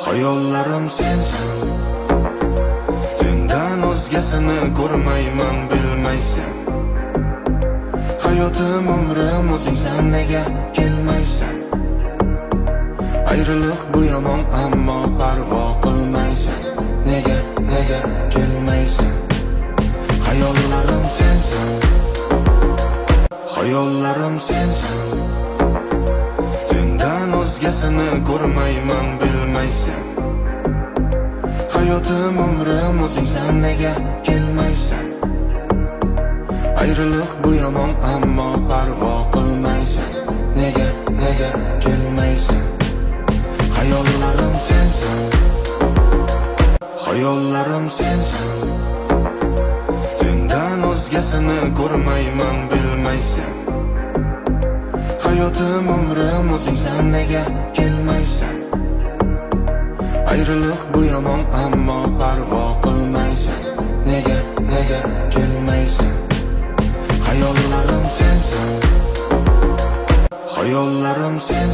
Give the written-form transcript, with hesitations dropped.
Hayollarim sensan, sendan o'zgasini ko'rmayman, bilmaysan. Hayotim, umrim o'zingsan, nega kelmaysan? Ayriliq bu yomon, ammo parvo qilmaysan. Nega kelmaysan? Hayollarim sensan, hayollarim sensan, sendan o'zgasini ko'rmayman, bilmaysan. Hayotim, umrim o'zingsan, nega kelmaysan? Ayriliq bu yomon, ammo parvo qilmaysan. Nega kelmaysan? Hayollarim sensan, hayollarim sensan, sendan o'zgasini ko'rmayman, bilmaysan. Hayotim, umrim o'zingsan, nega kelmaysan? Ayriliq bu yomon, ammo parvo qilmaysan. Nega kelmaysan? Hayollarim sensan, hayollarim sensan.